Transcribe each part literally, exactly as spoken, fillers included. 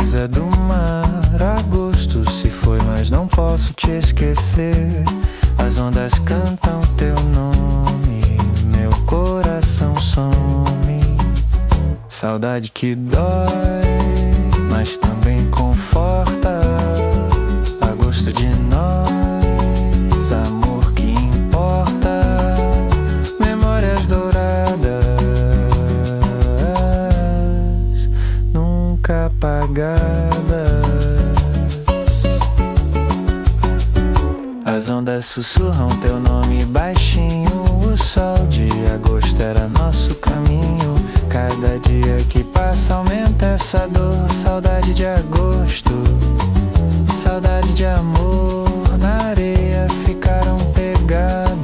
brisa do mar. Agosto se foi, mas não posso te esquecer. As ondas cantam teu nome, meu coração some. Saudade que dói, mas também conforta. Agosto de nós, amor que importa. Memórias douradas, nunca apagadas. As ondas sussurram teu nome baixinho. O sol de agosto era nosso caminho. Cada dia que passa aumenta essa dor. Saudade de agosto, saudade de amor. Na areia ficaram pegadas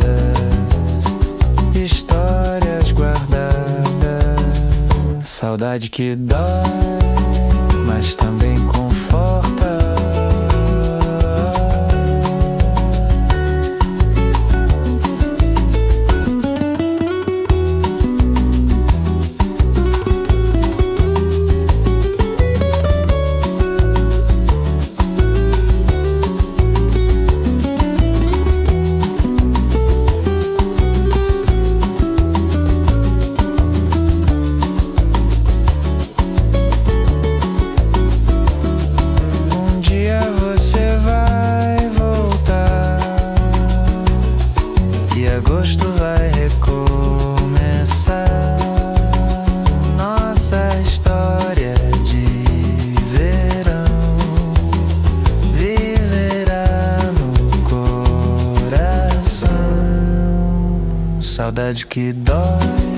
histórias guardadas. Saudade que dói, mas também conforta. Agosto vai recomeçar nossa história de verão. Viverá no coração. Saudade que dói,